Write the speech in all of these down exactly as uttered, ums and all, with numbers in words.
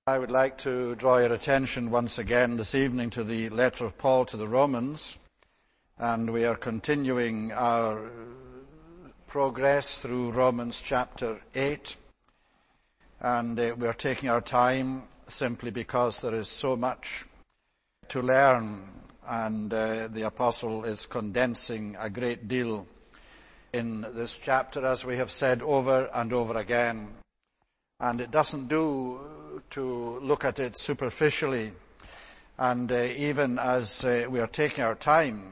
I would like to draw your attention once again this evening to the letter of Paul to the Romans, and we are continuing our progress through Romans chapter eight, and uh, we are taking our time simply because there is so much to learn, and uh, the apostle is condensing a great deal in this chapter, as we have said over and over again. And it doesn't do to look at it superficially. And uh, even as uh, we are taking our time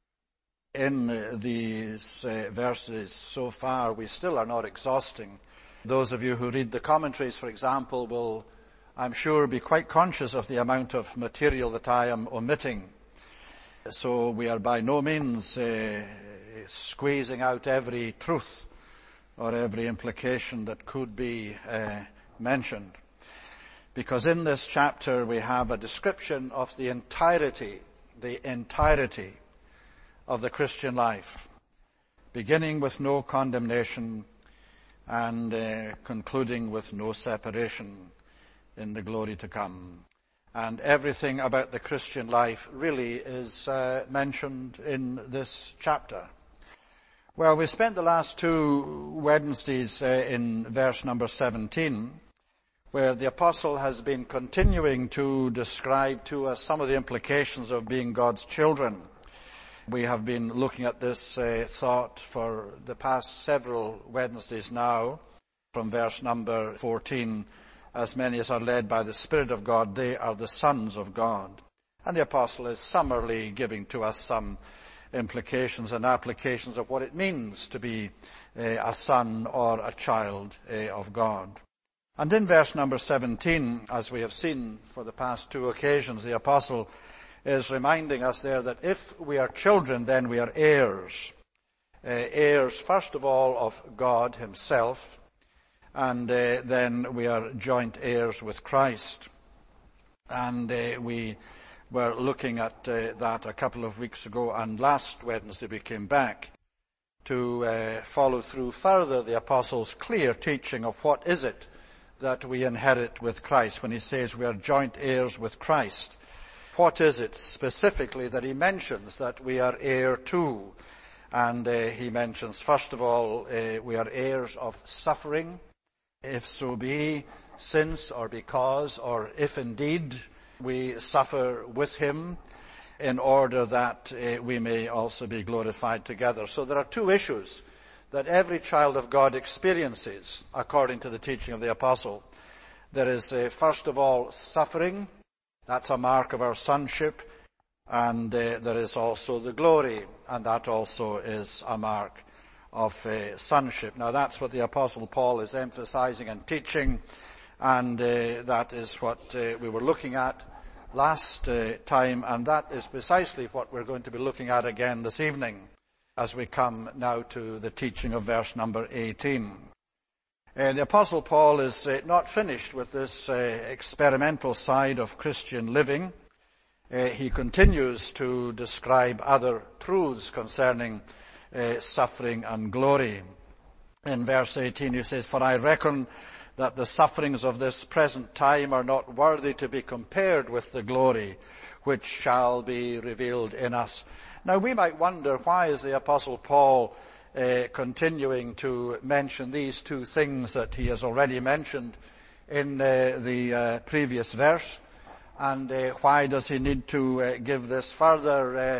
in uh, these uh, verses so far, we still are not exhausting. Those of you who read the commentaries, for example, will, I'm sure, be quite conscious of the amount of material that I am omitting. So we are by no means uh, squeezing out every truth or every implication that could be uh, mentioned. Because in this chapter we have a description of the entirety, the entirety of the Christian life, beginning with no condemnation and uh, concluding with no separation in the glory to come. And everything about the Christian life really is uh, mentioned in this chapter. Well, we spent the last two Wednesdays uh, in verse number seventeen, where the apostle has been continuing to describe to us some of the implications of being God's children. We have been looking at this uh, thought for the past several Wednesdays now, from verse number fourteen, as many as are led by the Spirit of God, they are the sons of God. And the apostle is summarily giving to us some implications and applications of what it means to be uh, a son or a child uh, of God. And in verse number seventeen, as we have seen for the past two occasions, the apostle is reminding us there that if we are children, then we are heirs. Uh, heirs, first of all, of God himself, and uh, then we are joint heirs with Christ. And uh, we were looking at uh, that a couple of weeks ago, and last Wednesday we came back to uh, follow through further the apostle's clear teaching of what is it that we inherit with Christ when he says we are joint heirs with Christ. What is it specifically that he mentions that we are heir to? And uh, he mentions, first of all, uh, we are heirs of suffering, if so be, since or because, or if indeed we suffer with him, in order that uh, we may also be glorified together. So there are two issues that every child of God experiences, according to the teaching of the apostle. There is, uh, first of all, suffering. That's a mark of our sonship. And uh, there is also the glory, and that also is a mark of uh, sonship. Now that's what the apostle Paul is emphasizing and teaching, and uh, that is what uh, we were looking at last uh, time, and that is precisely what we're going to be looking at again this evening as we come now to the teaching of verse number eighteen. Uh, the apostle Paul is uh, not finished with this uh, experimental side of Christian living. Uh, he continues to describe other truths concerning uh, suffering and glory. In verse eighteen he says, "For I reckon that the sufferings of this present time are not worthy to be compared with the glory which shall be revealed in us." Now we might wonder, why is the apostle Paul uh, continuing to mention these two things that he has already mentioned in uh, the uh, previous verse? And uh, why does he need to uh, give this further uh,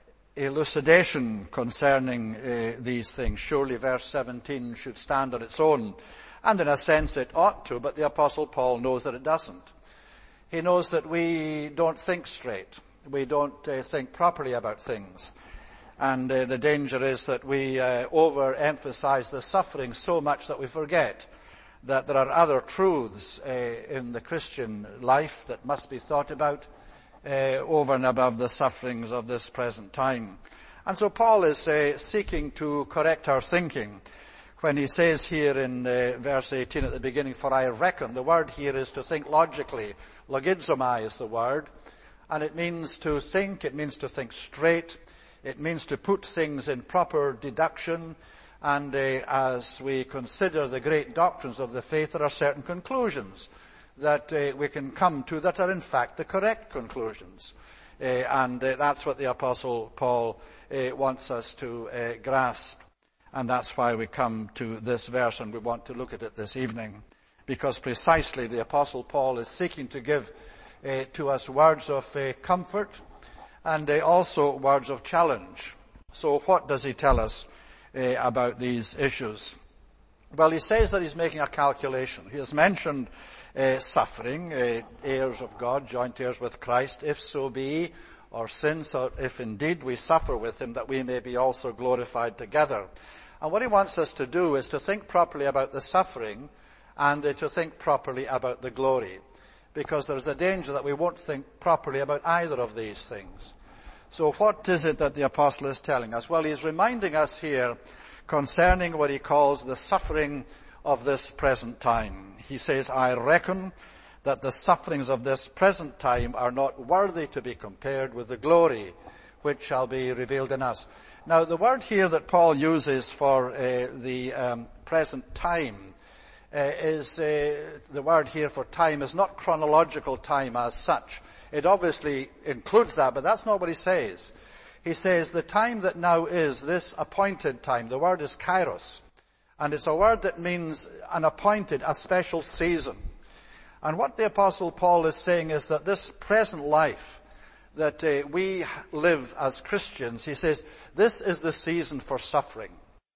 elucidation concerning uh, these things? Surely verse seventeen should stand on its own. And in a sense it ought to, but the apostle Paul knows that it doesn't. He knows that we don't think straight. We don't uh, think properly about things. And uh, the danger is that we uh, overemphasize the suffering so much that we forget that there are other truths uh, in the Christian life that must be thought about uh, over and above the sufferings of this present time. And so Paul is uh, seeking to correct our thinking when he says here in uh, verse eighteen at the beginning, "For I reckon," the word here is to think logically. Logizomai is the word, and it means to think, it means to think straight, it means to put things in proper deduction, and uh, as we consider the great doctrines of the faith, there are certain conclusions that uh, we can come to that are in fact the correct conclusions. Uh, and uh, that's what the Apostle Paul uh, wants us to uh, grasp. And that's why we come to this verse and we want to look at it this evening. Because precisely the Apostle Paul is seeking to give uh, to us words of uh, comfort and uh, also words of challenge. So what does he tell us uh, about these issues? Well, he says that he's making a calculation. He has mentioned uh, suffering, uh, heirs of God, joint heirs with Christ, if so be, or since, or if indeed we suffer with him, that we may be also glorified together. And what he wants us to do is to think properly about the suffering and uh, to think properly about the glory. Because there's a danger that we won't think properly about either of these things. So what is it that the apostle is telling us? Well, he's reminding us here concerning what he calls the suffering of this present time. He says, I reckon that the sufferings of this present time are not worthy to be compared with the glory which shall be revealed in us. Now, the word here that Paul uses for uh, the um, present time uh, is, uh, the word here for time is not chronological time as such. It obviously includes that, but that's not what he says. He says the time that now is, this appointed time, the word is kairos. And it's a word that means an appointed, a special season. And what the Apostle Paul is saying is that this present life that uh, we live as Christians, he says, this is the season for suffering.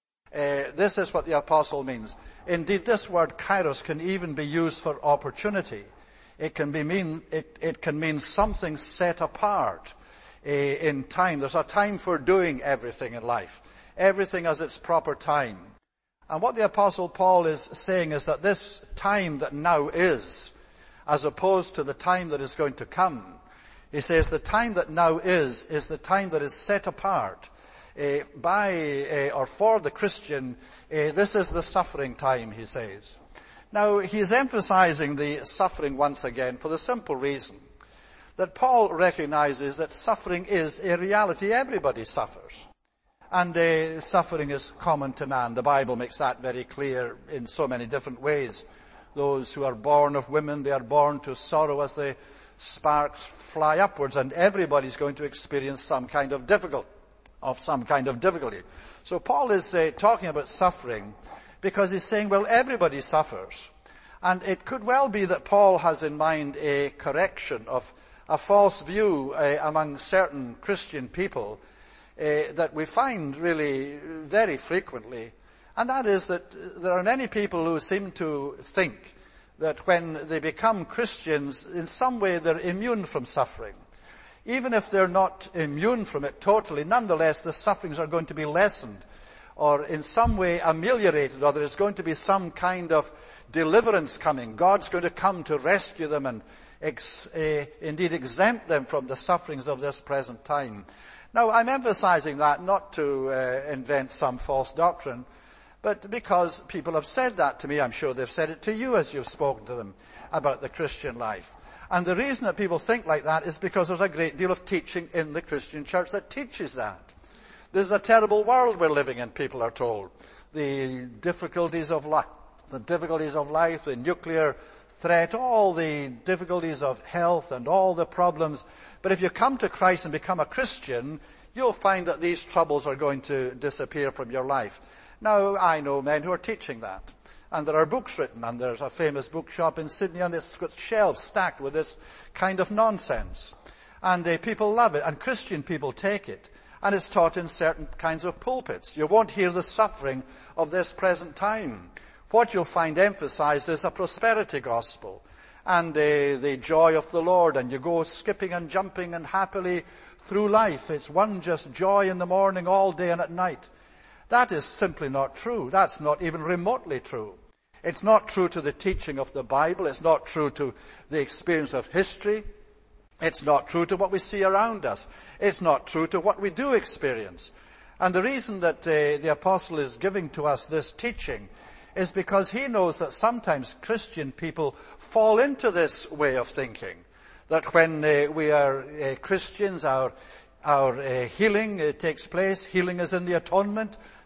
Uh, this is what the Apostle means. Indeed, this word kairos can even be used for opportunity. It can be mean, it, it can mean something set apart uh, in time. There's a time for doing everything in life. Everything has its proper time. And what the Apostle Paul is saying is that this time that now is, as opposed to the time that is going to come, he says the time that now is, is the time that is set apart uh, by uh, or for the Christian. Uh, this is the suffering time, he says. Now, he is emphasizing the suffering once again for the simple reason that Paul recognizes that suffering is a reality. Everybody suffers. And uh, suffering is common to man. The Bible makes that very clear in so many different ways. Those who are born of women, they are born to sorrow as the sparks fly upwards, and everybody's going to experience some kind of difficult, of some kind of difficulty. So Paul is uh, talking about suffering because he's saying, well, everybody suffers. And it could well be that Paul has in mind a correction of a false view uh, among certain Christian people uh, that we find really very frequently. And that is that there are many people who seem to think that when they become Christians, in some way they're immune from suffering. Even if they're not immune from it totally, nonetheless the sufferings are going to be lessened or in some way ameliorated, or there is going to be some kind of deliverance coming. God's going to come to rescue them and ex, uh, indeed exempt them from the sufferings of this present time. Now, I'm emphasizing that not to uh, invent some false doctrine, but because people have said that to me. I'm sure they've said it to you as you've spoken to them about the Christian life. And the reason that people think like that is because there's a great deal of teaching in the Christian church that teaches that. There's a terrible world we're living in, people are told. The difficulties of life, the difficulties of life, the nuclear threat, all the difficulties of health and all the problems. But if you come to Christ and become a Christian, you'll find that these troubles are going to disappear from your life. Now, I know men who are teaching that. And there are books written, and there's a famous bookshop in Sydney, and it's got shelves stacked with this kind of nonsense. And uh, people love it, and Christian people take it. And it's taught in certain kinds of pulpits. You won't hear the suffering of this present time. What you'll find emphasized is a prosperity gospel and uh, the joy of the Lord, and you go skipping and jumping and happily through life. It's one just joy in the morning, all day and at night. That is simply not true. That's not even remotely true. It's not true to the teaching of the Bible. It's not true to the experience of history. It's not true to what we see around us. It's not true to what we do experience. And the reason that uh, the apostle is giving to us this teaching is because he knows that sometimes Christian people fall into this way of thinking. That when uh, we are uh, Christians, our Our uh, healing uh, takes place. Healing is in the atonement.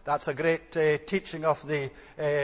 That's a great uh, teaching of the uh, uh,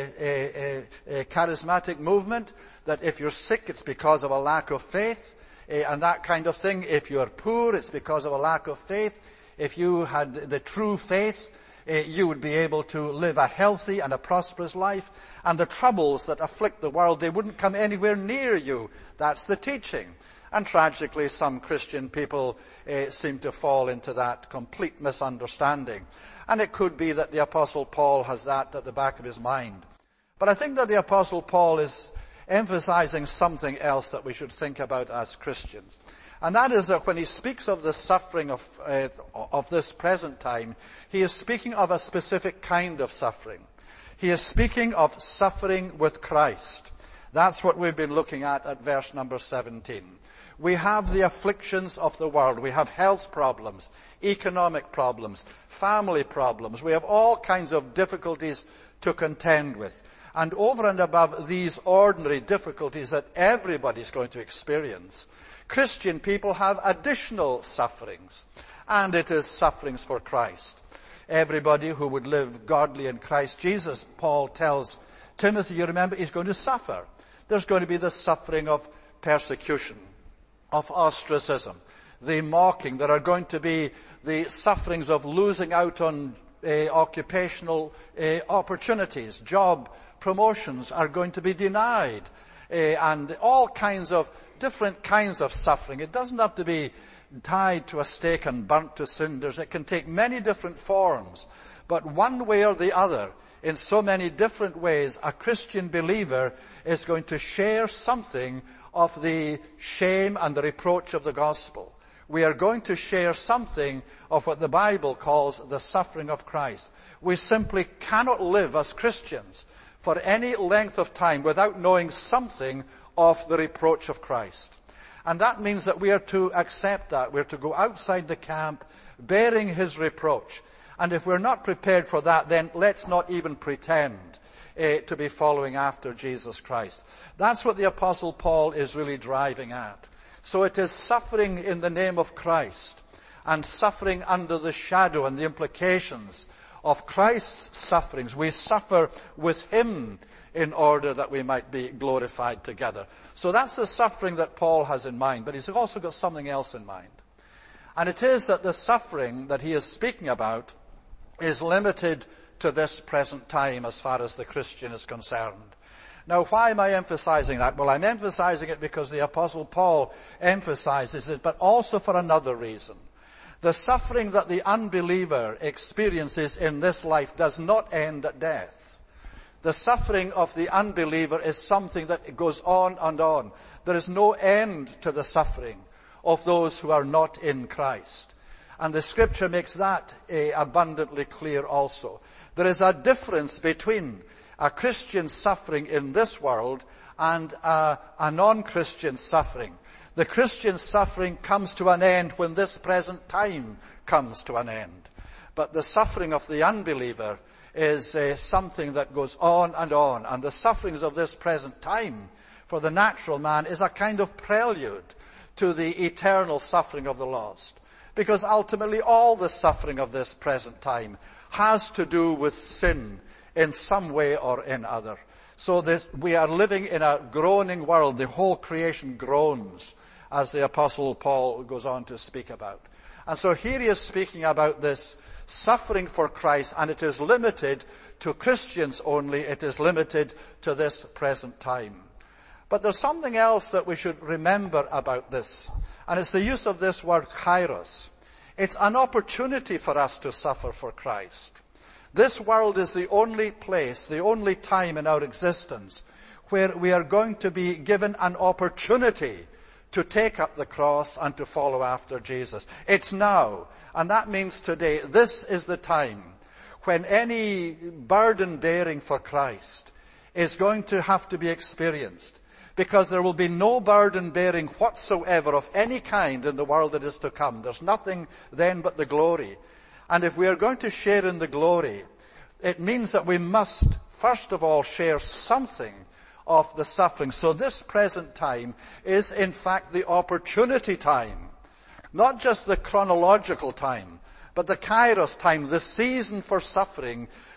uh, charismatic movement, that if you're sick, it's because of a lack of faith, uh, and that kind of thing. If you're poor, it's because of a lack of faith. If you had the true faith, uh, you would be able to live a healthy and a prosperous life, and the troubles that afflict the world, they wouldn't come anywhere near you. That's the teaching. And tragically, some Christian people uh, seem to fall into that complete misunderstanding. And it could be that the Apostle Paul has that at the back of his mind. But I think that the Apostle Paul is emphasizing something else that we should think about as Christians. And that is that when he speaks of the suffering of, uh, of this present time, he is speaking of a specific kind of suffering. He is speaking of suffering with Christ. That's what we've been looking at at verse number seventeen. We have the afflictions of the world. We have health problems, economic problems, family problems. We have all kinds of difficulties to contend with. And over and above these ordinary difficulties that everybody's going to experience, Christian people have additional sufferings. And it is sufferings for Christ. Everybody who would live godly in Christ Jesus, Paul tells Timothy, you remember, he's going to suffer. There's going to be the suffering of persecution, of ostracism, the mocking. There are going to be the sufferings of losing out on uh, occupational uh, opportunities. Job promotions are going to be denied, uh, and all kinds of different kinds of suffering. It doesn't have to be tied to a stake and burnt to cinders. It can take many different forms. But one way or the other, in so many different ways, a Christian believer is going to share something of the shame and the reproach of the gospel. We are going to share something of what the Bible calls the suffering of Christ. We simply cannot live as Christians for any length of time without knowing something of the reproach of Christ. And that means that we are to accept that. We're to go outside the camp bearing his reproach. And if we're not prepared for that, then let's not even pretend Uh, to be following after Jesus Christ. That's what the Apostle Paul is really driving at. So it is suffering in the name of Christ, and suffering under the shadow and the implications of Christ's sufferings. We suffer with him in order that we might be glorified together. So that's the suffering that Paul has in mind, but he's also got something else in mind. And it is that the suffering that he is speaking about is limited to this present time as far as the Christian is concerned. Now, why am I emphasizing that? Well, I'm emphasizing it because the Apostle Paul emphasizes it, but also for another reason. The suffering that the unbeliever experiences in this life does not end at death. The suffering of the unbeliever is something that goes on and on. There is no end to the suffering of those who are not in Christ. And the Scripture makes that uh, abundantly clear also. There is a difference between a Christian suffering in this world and a, a non-Christian suffering. The Christian suffering comes to an end when this present time comes to an end. But the suffering of the unbeliever is uh, something that goes on and on. And the sufferings of this present time for the natural man is a kind of prelude to the eternal suffering of the lost. Because ultimately all the suffering of this present time has to do with sin in some way or in other. So that we are living in a groaning world. The whole creation groans, as the Apostle Paul goes on to speak about. And so here he is speaking about this suffering for Christ, and it is limited to Christians only. It is limited to this present time. But there's something else that we should remember about this, and it's the use of this word kairos. It's an opportunity for us to suffer for Christ. This world is the only place, the only time in our existence where we are going to be given an opportunity to take up the cross and to follow after Jesus. It's now, and that means today. This is the time when any burden bearing for Christ is going to have to be experienced, because there will be no burden bearing whatsoever of any kind in the world that is to come. There's nothing then but the glory. And if we are going to share in the glory, it means that we must, first of all, share something of the suffering. So this present time is, in fact, the opportunity time. Not just the chronological time, but the kairos time, the season for suffering,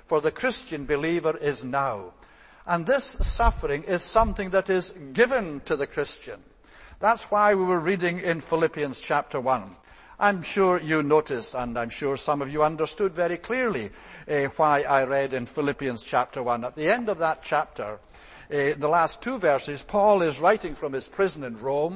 for the Christian believer is now. And this suffering is something that is given to the Christian. That's why we were reading in Philippians chapter one. I'm sure you noticed, and I'm sure some of you understood very clearly uh, why I read in Philippians chapter one. At the end of that chapter, uh, the last two verses, Paul is writing from his prison in Rome.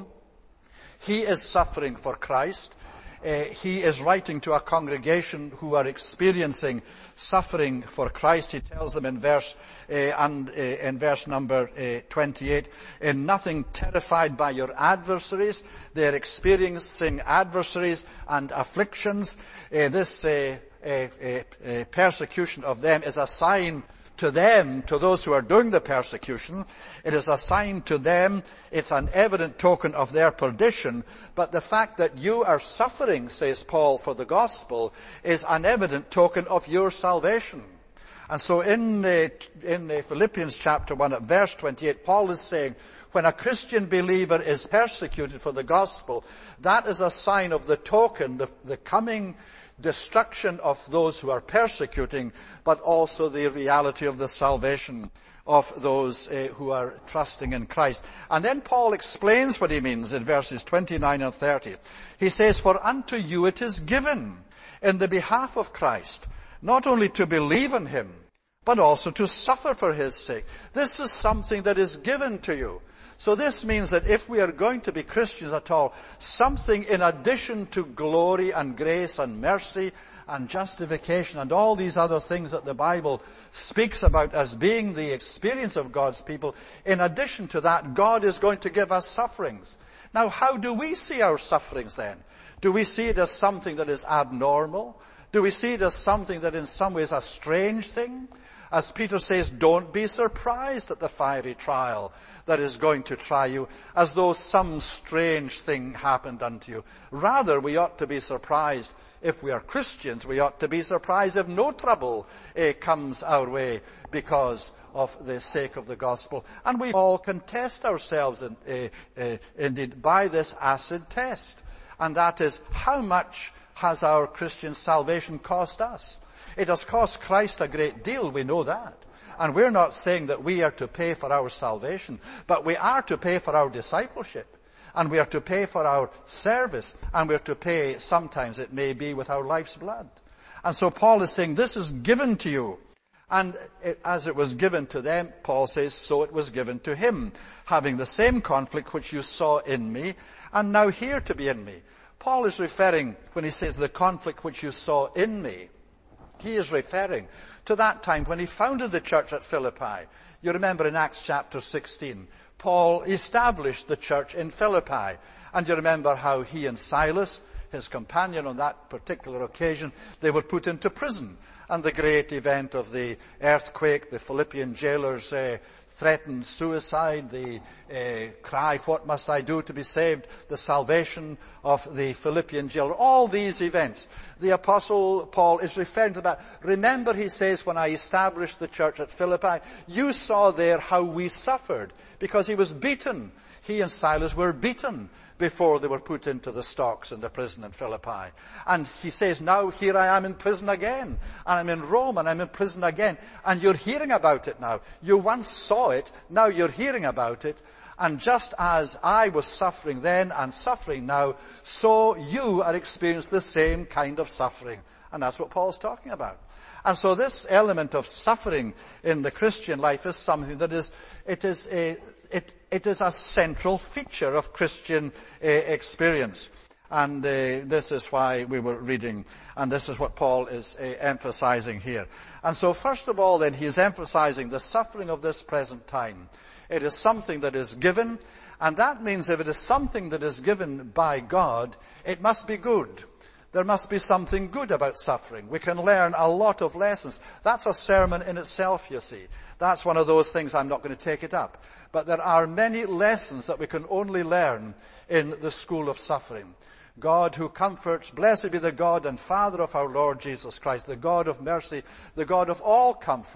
He is suffering for Christ. Uh, he is writing to a congregation who are experiencing suffering for Christ. He tells them in verse uh, and uh, in verse number uh, twenty-eight, "In nothing terrified by your adversaries." They are experiencing adversaries and afflictions. Uh, this uh, uh, uh, uh, persecution of them is a sign to them, to those who are doing the persecution. It is a sign to them. It's an evident token of their perdition. But the fact that you are suffering, says Paul, for the gospel is an evident token of your salvation. And so in, uh, in uh, Philippians chapter one at verse twenty-eight, Paul is saying, when a Christian believer is persecuted for the gospel, that is a sign of the token, the, the coming destruction of those who are persecuting, but also the reality of the salvation of those uh, who are trusting in Christ. And then Paul explains what he means in verses twenty-nine and thirty. He says, "For unto you it is given in the behalf of Christ, not only to believe in him, but also to suffer for his sake." This is something that is given to you. So this means that if we are going to be Christians at all, something in addition to glory and grace and mercy and justification and all these other things that the Bible speaks about as being the experience of God's people, in addition to that, God is going to give us sufferings. Now, how do we see our sufferings then? Do we see it as something that is abnormal? Do we see it as something that in some ways is a strange thing? As Peter says, don't be surprised at the fiery trial that is going to try you, as though some strange thing happened unto you. Rather, we ought to be surprised. If we are Christians, we ought to be surprised if no trouble uh, comes our way because of the sake of the gospel. And we all can test ourselves in, uh, uh, indeed by this acid test. And that is, how much has our Christian salvation cost us? It has cost Christ a great deal, we know that. And we're not saying that we are to pay for our salvation, but we are to pay for our discipleship. And we are to pay for our service. And we are to pay, sometimes it may be, with our life's blood. And so Paul is saying, this is given to you. And it, as it was given to them, Paul says, so it was given to him, having the same conflict which you saw in me, and now here to be in me. Paul is referring, when he says the conflict which you saw in me, he is referring to that time when he founded the church at Philippi. You remember in Acts chapter sixteen, Paul established the church in Philippi. And you remember how he and Silas, his companion on that particular occasion, they were put into prison. And the great event of the earthquake, the Philippian jailers uh, threatened suicide, the uh, cry, what must I do to be saved, the salvation of the Philippian jailer, all these events. The Apostle Paul is referring to that. Remember, he says, when I established the church at Philippi, you saw there how we suffered, because he was beaten. He and Silas were beaten before they were put into the stocks in the prison in Philippi. And he says, now here I am in prison again. And I'm in Rome and I'm in prison again. And you're hearing about it now. You once saw it, now you're hearing about it. And just as I was suffering then and suffering now, so you are experiencing the same kind of suffering. And that's what Paul's talking about. And so this element of suffering in the Christian life is something that is, it is a, it, it is a central feature of Christian uh, experience. And uh, this is why we were reading, and this is what Paul is uh, emphasizing here. And so first of all then, he is emphasizing the suffering of this present time. It is something that is given, and that means if it is something that is given by God, it must be good. There must be something good about suffering. We can learn a lot of lessons. That's a sermon in itself, you see. That's one of those things, I'm not going to take it up. But there are many lessons that we can only learn in the school of suffering. God who comforts, blessed be the God and Father of our Lord Jesus Christ, the God of mercy, the God of all comfort,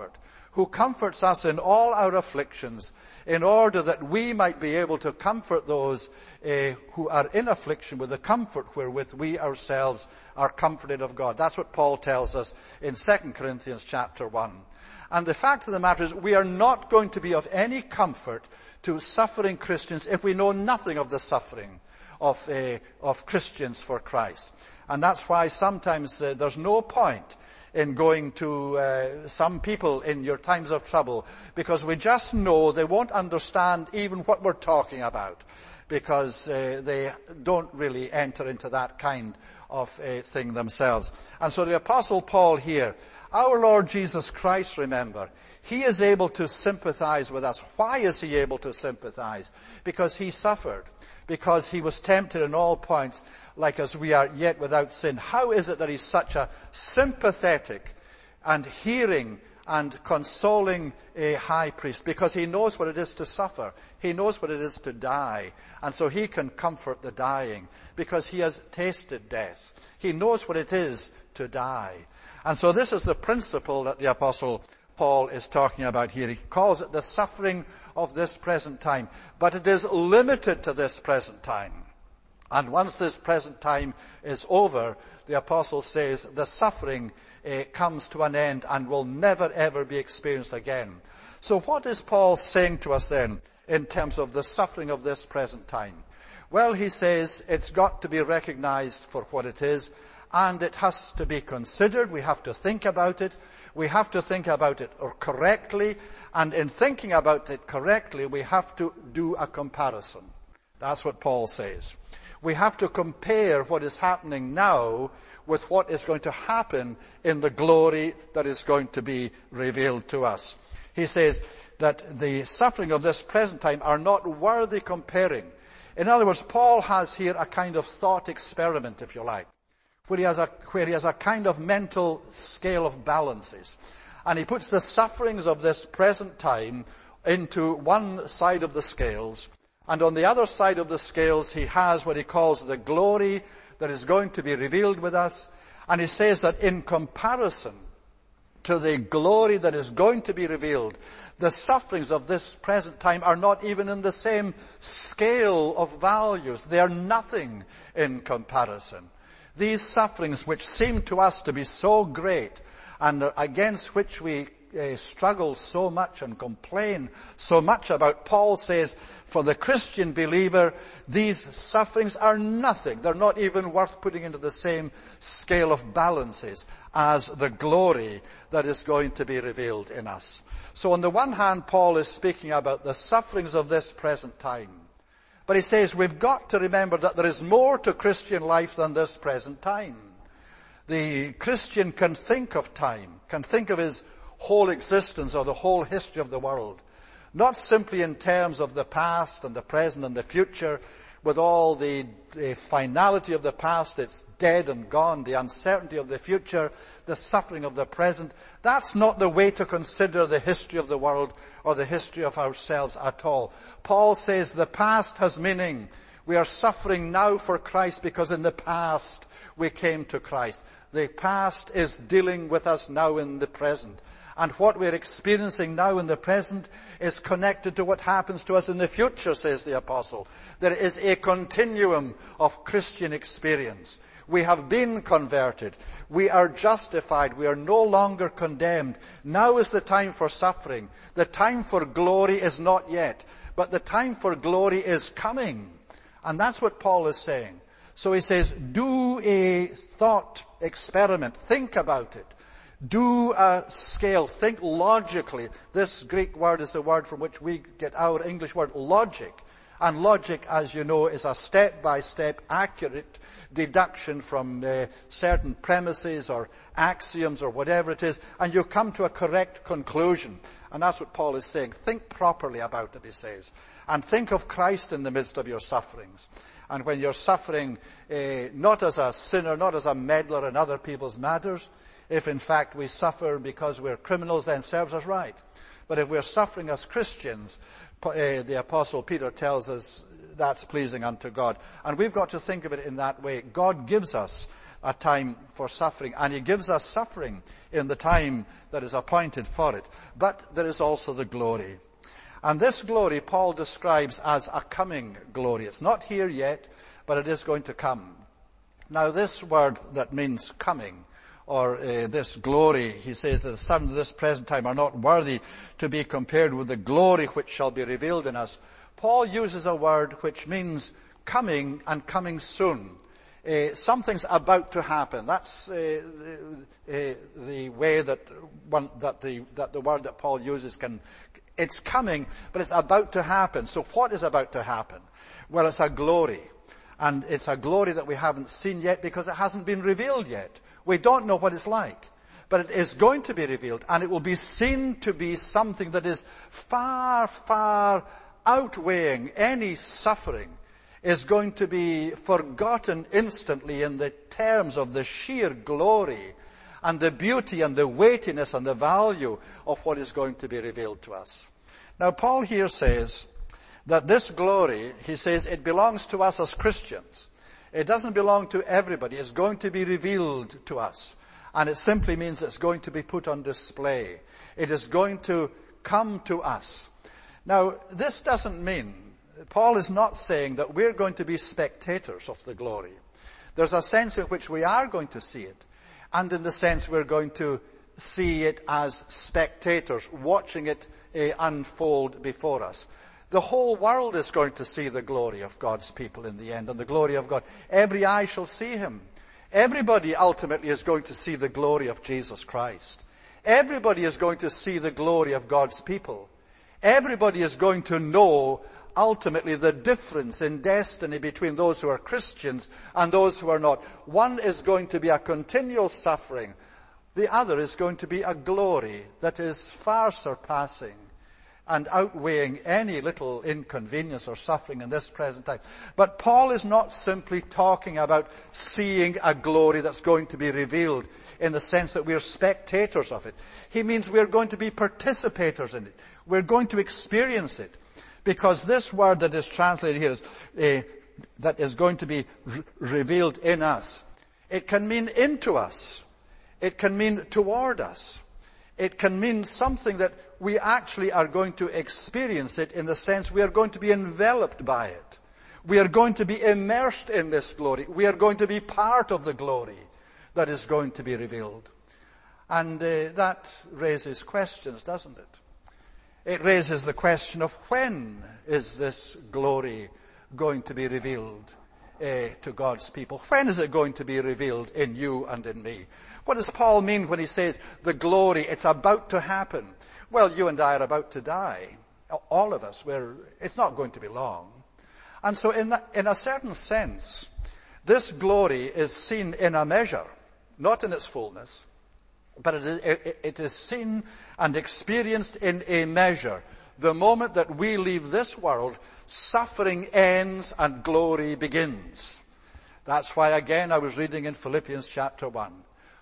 who comforts us in all our afflictions, in order that we might be able to comfort those uh, who are in affliction with the comfort wherewith we ourselves are comforted of God. That's what Paul tells us in Second Corinthians chapter one. And the fact of the matter is, we are not going to be of any comfort to suffering Christians if we know nothing of the suffering of, uh, of Christians for Christ. And that's why sometimes uh, there's no point in going to uh, some people in your times of trouble, because we just know they won't understand even what we're talking about, because uh, they don't really enter into that kind of uh, thing themselves. And so the Apostle Paul here, our Lord Jesus Christ, remember, he is able to sympathize with us. Why is he able to sympathize? Because he suffered. Because he was tempted in all points, like as we are, yet without sin. How is it that he's such a sympathetic and hearing and consoling a high priest? Because he knows what it is to suffer. He knows what it is to die. And so he can comfort the dying, because he has tasted death. He knows what it is to die. And so this is the principle that the Apostle Paul is talking about here. He calls it the suffering of this present time. But it is limited to this present time. And once this present time is over, the apostle says the suffering uh, comes to an end and will never ever be experienced again. So what is Paul saying to us then in terms of the suffering of this present time? Well, he says it's got to be recognized for what it is, and it has to be considered. We have to think about it. We have to think about it correctly. And in thinking about it correctly, we have to do a comparison. That's what Paul says. We have to compare what is happening now with what is going to happen in the glory that is going to be revealed to us. He says that the suffering of this present time are not worthy comparing. In other words, Paul has here a kind of thought experiment, if you like, where he has a, where he has a kind of mental scale of balances. And he puts the sufferings of this present time into one side of the scales, and on the other side of the scales he has what he calls the glory that is going to be revealed with us. And he says that in comparison to the glory that is going to be revealed, the sufferings of this present time are not even in the same scale of values. They are nothing in comparison. These sufferings, which seem to us to be so great, and against which we uh, struggle so much and complain so much about, Paul says, for the Christian believer, these sufferings are nothing. They're not even worth putting into the same scale of balances as the glory that is going to be revealed in us. So on the one hand, Paul is speaking about the sufferings of this present time. But he says we've got to remember that there is more to Christian life than this present time. The Christian can think of time, can think of his whole existence or the whole history of the world, not simply in terms of the past and the present and the future, with all the, the finality of the past, it's dead and gone, the uncertainty of the future, the suffering of the present. That's not the way to consider the history of the world or the history of ourselves at all. Paul says the past has meaning. We are suffering now for Christ because in the past we came to Christ. The past is dealing with us now in the present. And what we're experiencing now in the present is connected to what happens to us in the future, says the apostle. There is a continuum of Christian experience. We have been converted. We are justified. We are no longer condemned. Now is the time for suffering. The time for glory is not yet, but the time for glory is coming. And that's what Paul is saying. So he says, do a thought experiment. Think about it. Do a scale. Think logically. This Greek word is the word from which we get our English word logic. And logic, as you know, is a step-by-step accurate deduction from uh, certain premises or axioms or whatever it is, and you come to a correct conclusion. And that's what Paul is saying. Think properly about it, he says. And think of Christ in the midst of your sufferings. And when you're suffering, uh, not as a sinner, not as a meddler in other people's matters, if in fact we suffer because we're criminals, then serves us right. But if we're suffering as Christians, uh, the Apostle Peter tells us that's pleasing unto God. And we've got to think of it in that way. God gives us a time for suffering, and he gives us suffering in the time that is appointed for it. But there is also the glory. And this glory Paul describes as a coming glory. It's not here yet, but it is going to come. Now this word that means coming, or uh, this glory, he says that the sons of this present time are not worthy to be compared with the glory which shall be revealed in us. Paul uses a word which means coming and coming soon. Uh, something's about to happen. That's uh, uh, the way that one, that the that the word that Paul uses can. It's coming, but it's about to happen. So what is about to happen? Well, it's a glory, and it's a glory that we haven't seen yet because it hasn't been revealed yet. We don't know what it's like, but it is going to be revealed, and it will be seen to be something that is far, far outweighing any suffering. Is going to be forgotten instantly in the terms of the sheer glory and the beauty and the weightiness and the value of what is going to be revealed to us. Now, Paul here says that this glory, he says, it belongs to us as Christians. It doesn't belong to everybody. It's going to be revealed to us. And it simply means it's going to be put on display. It is going to come to us. Now, this doesn't mean, Paul is not saying that we're going to be spectators of the glory. There's a sense in which we are going to see it, and in the sense we're going to see it as spectators, watching it uh, unfold before us. The whole world is going to see the glory of God's people in the end, and the glory of God. Every eye shall see him. Everybody ultimately is going to see the glory of Jesus Christ. Everybody is going to see the glory of God's people. Everybody is going to know ultimately the difference in destiny between those who are Christians and those who are not. One is going to be a continual suffering. The other is going to be a glory that is far surpassing and outweighing any little inconvenience or suffering in this present time. But Paul is not simply talking about seeing a glory that's going to be revealed in the sense that we're spectators of it. He means we're going to be participators in it. We're going to experience it. Because this word that is translated here is, uh, that is going to be re- revealed in us. It can mean into us. It can mean toward us. It can mean something that we actually are going to experience it in the sense we are going to be enveloped by it. We are going to be immersed in this glory. We are going to be part of the glory that is going to be revealed. And uh, that raises questions, doesn't it? It raises the question of when is this glory going to be revealed uh, to God's people? When is it going to be revealed in you and in me? What does Paul mean when he says the glory, it's about to happen? Well, you and I are about to die. All of us. We're, it's not going to be long. And so in, that, in a certain sense, this glory is seen in a measure, not in its fullness. But it is, it is seen and experienced in a measure. The moment that we leave this world, suffering ends and glory begins. That's why, again, I was reading in Philippians chapter one.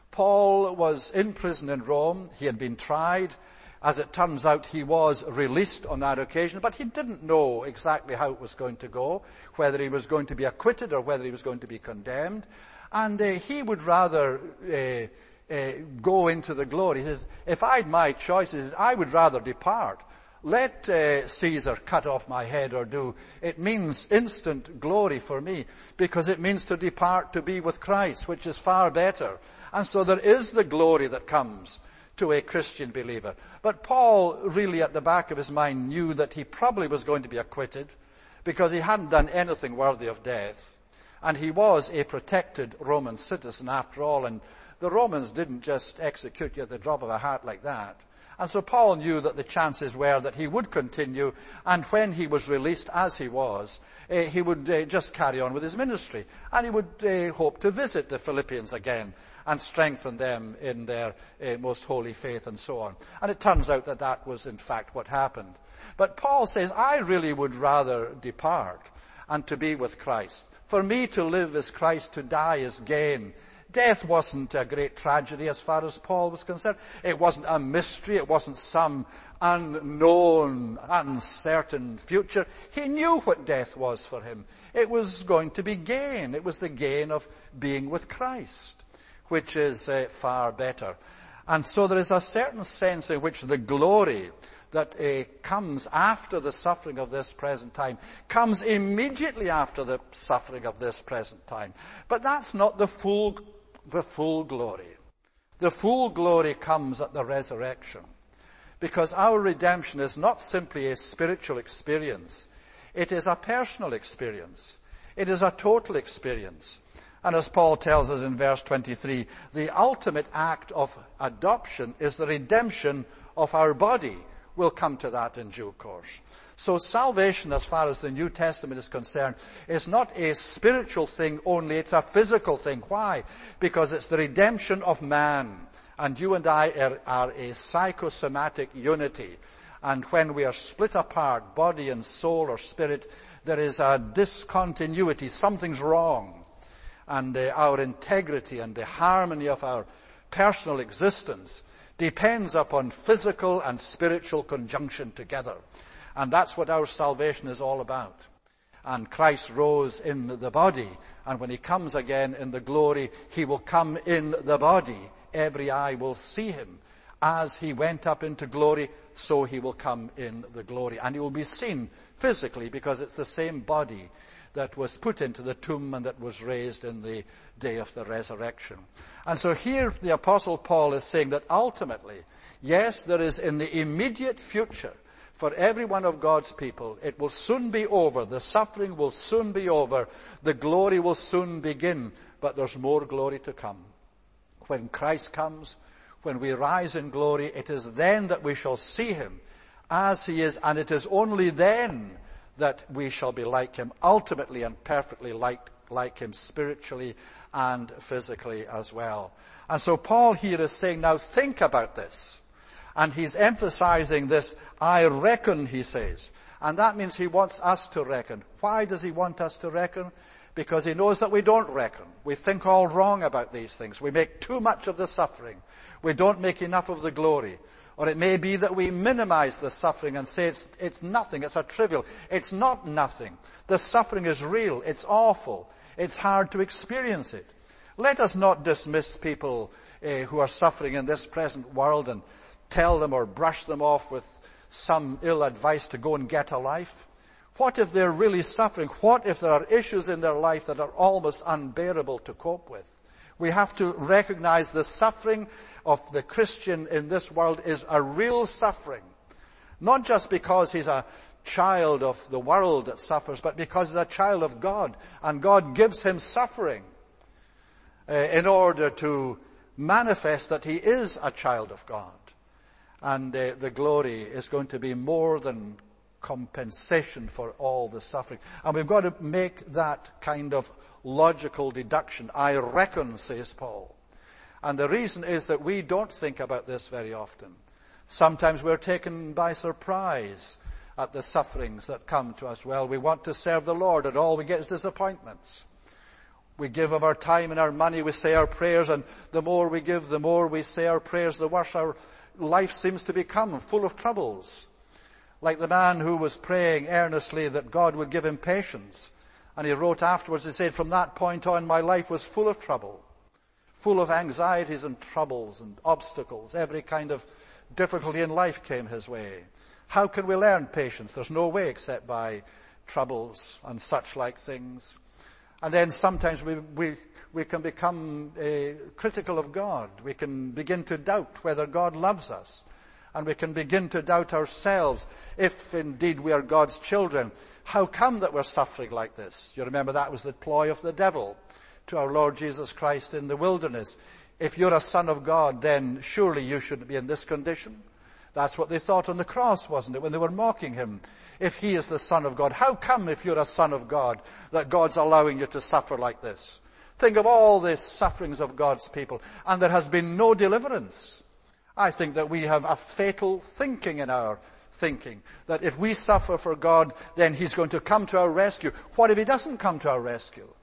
Paul was in prison in Rome. He had been tried. As it turns out, he was released on that occasion, but he didn't know exactly how it was going to go, whether he was going to be acquitted or whether he was going to be condemned. And uh, he would rather... Uh, Uh, go into the glory. He says, if I had my choices, I would rather depart. Let uh, Caesar cut off my head or do. It means instant glory for me because it means to depart to be with Christ, which is far better. And so there is the glory that comes to a Christian believer. But Paul really at the back of his mind knew that he probably was going to be acquitted because he hadn't done anything worthy of death. And he was a protected Roman citizen after all, and the Romans didn't just execute you at the drop of a hat like that. And so Paul knew that the chances were that he would continue, and when he was released, as he was, uh, he would uh, just carry on with his ministry. And he would uh, hope to visit the Philippians again and strengthen them in their uh, most holy faith and so on. And it turns out that that was in fact what happened. But Paul says, I really would rather depart and to be with Christ. For me to live is Christ, to die is gain. Death wasn't a great tragedy as far as Paul was concerned. It wasn't a mystery. It wasn't some unknown, uncertain future. He knew what death was for him. It was going to be gain. It was the gain of being with Christ, which is uh, far better. And so there is a certain sense in which the glory that uh, comes after the suffering of this present time comes immediately after the suffering of this present time. But that's not the full, the full glory. The full glory comes at the resurrection, because our redemption is not simply a spiritual experience. It is a personal experience. It is a total experience. And as Paul tells us in verse twenty-three, the ultimate act of adoption is the redemption of our body. We'll come to that in due course. So salvation, as far as the New Testament is concerned, is not a spiritual thing only, it's a physical thing. Why? Because it's the redemption of man. And you and I are, are a psychosomatic unity. And when we are split apart, body and soul or spirit, there is a discontinuity. Something's wrong. And uh, our integrity and the harmony of our personal existence depends upon physical and spiritual conjunction together. And that's what our salvation is all about. And Christ rose in the body, and when he comes again in the glory, he will come in the body. Every eye will see him. As he went up into glory, so he will come in the glory. And he will be seen physically, because it's the same body that was put into the tomb and that was raised in the day of the resurrection. And so here the Apostle Paul is saying that ultimately, yes, there is in the immediate future for every one of God's people, it will soon be over. The suffering will soon be over. The glory will soon begin. But there's more glory to come. When Christ comes, when we rise in glory, it is then that we shall see him as he is, and it is only then that we shall be like him, ultimately and perfectly like, like him spiritually and physically as well. And so Paul here is saying, now think about this. And he's emphasizing this, I reckon, he says. And that means he wants us to reckon. Why does he want us to reckon? Because he knows that we don't reckon. We think all wrong about these things. We make too much of the suffering. We don't make enough of the glory. Or it may be that we minimize the suffering and say it's, it's nothing, it's a trivial. It's not nothing. The suffering is real, it's awful, it's hard to experience it. Let us not dismiss people uh, who are suffering in this present world and tell them or brush them off with some ill advice to go and get a life. What if they're really suffering? What if there are issues in their life that are almost unbearable to cope with? We have to recognize the suffering of the Christian in this world is a real suffering. Not just because he's a child of the world that suffers, but because he's a child of God. And God gives him suffering uh, in order to manifest that he is a child of God. And uh, the glory is going to be more than compensation for all the suffering. And we've got to make that kind of logical deduction. I reckon, says Paul. And the reason is that we don't think about this very often. Sometimes we're taken by surprise at the sufferings that come to us. Well, we want to serve the Lord, and all we get is disappointments. We give of our time and our money, we say our prayers, and the more we give, the more we say our prayers, the worse our life seems to become, full of troubles. Like the man who was praying earnestly that God would give him patience. And he wrote afterwards, he said, from that point on, my life was full of trouble, full of anxieties and troubles and obstacles. Every kind of difficulty in life came his way. How can we learn patience? There's no way except by troubles and such like things. And then sometimes we, we, we can become uh, critical of God. We can begin to doubt whether God loves us. And we can begin to doubt ourselves if indeed we are God's children. How come that we're suffering like this? You remember that was the ploy of the devil to our Lord Jesus Christ in the wilderness. If you're a son of God, then surely you shouldn't be in this condition. That's what they thought on the cross, wasn't it, when they were mocking him? If he is the Son of God, how come if you're a son of God that God's allowing you to suffer like this? Think of all the sufferings of God's people, and there has been no deliverance. I think that we have a fatal thinking in our thinking, that if we suffer for God, then he's going to come to our rescue. What if he doesn't come to our rescue?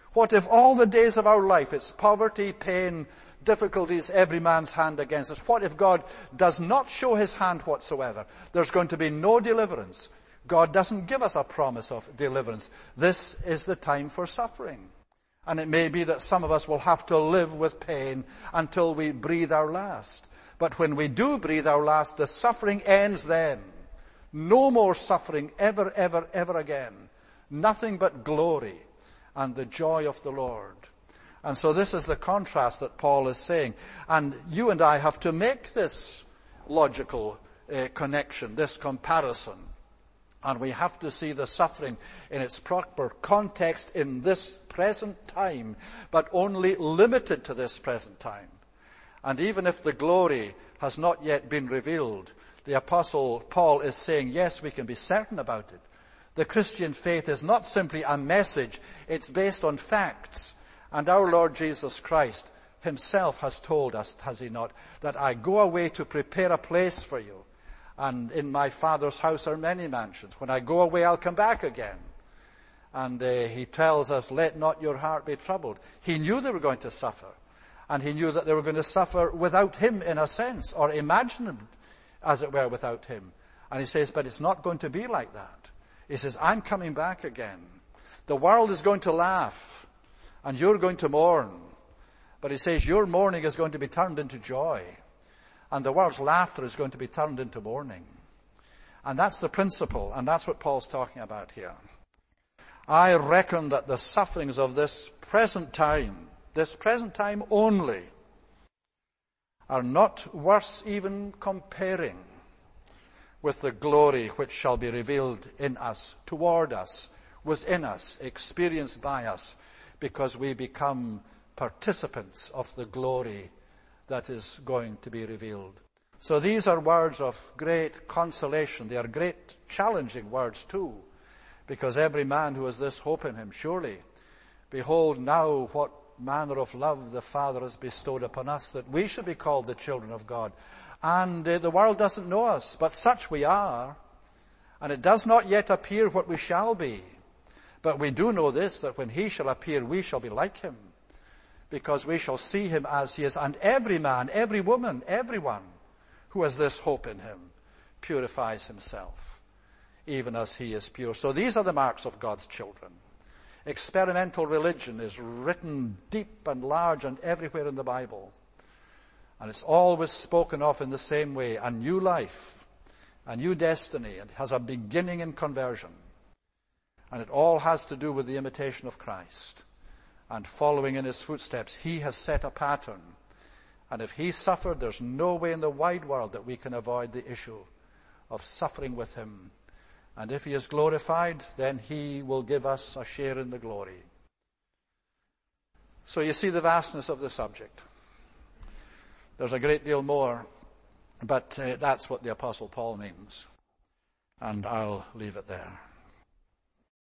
What if all the days of our life it's poverty, pain, difficulties, every man's hand against us? What if God does not show his hand whatsoever? There's going to be no deliverance. God doesn't give us a promise of deliverance. This is the time for suffering. And it may be that some of us will have to live with pain until we breathe our last. But when we do breathe our last, the suffering ends then. No more suffering ever, ever, ever again. Nothing but glory and the joy of the Lord. And so this is the contrast that Paul is saying. And you and I have to make this logical uh, connection, this comparison. And we have to see the suffering in its proper context in this present time, but only limited to this present time. And even if the glory has not yet been revealed, the Apostle Paul is saying, yes, we can be certain about it. The Christian faith is not simply a message, it's based on facts. And our Lord Jesus Christ himself has told us, has he not, that I go away to prepare a place for you. And in my Father's house are many mansions. When I go away, I'll come back again. And uh, he tells us, let not your heart be troubled. He knew they were going to suffer. And he knew that they were going to suffer without him in a sense, or imagined, as it were, without him. And he says, but it's not going to be like that. He says, I'm coming back again. The world is going to laugh, and you're going to mourn. But he says, your mourning is going to be turned into joy. And the world's laughter is going to be turned into mourning. And that's the principle, and that's what Paul's talking about here. I reckon that the sufferings of this present time, this present time only, are not worth even comparing with the glory which shall be revealed in us, toward us, within us, experienced by us, because we become participants of the glory that is going to be revealed. So these are words of great consolation. They are great challenging words too, because every man who has this hope in him, surely, behold now what manner of love the Father has bestowed upon us, that we should be called the children of God. And uh, the world doesn't know us, but such we are. And it does not yet appear what we shall be. But we do know this, that when he shall appear, we shall be like him, because we shall see him as he is. And every man, every woman, everyone who has this hope in him purifies himself, even as he is pure. So these are the marks of God's children. Experimental religion is written deep and large and everywhere in the Bible. And it's always spoken of in the same way. A new life, a new destiny. It has a beginning in conversion. And it all has to do with the imitation of Christ and following in his footsteps. He has set a pattern. And if he suffered, there's no way in the wide world that we can avoid the issue of suffering with him. And if he is glorified, then he will give us a share in the glory. So you see the vastness of the subject. There's a great deal more, but uh, that's what the Apostle Paul means. And I'll leave it there.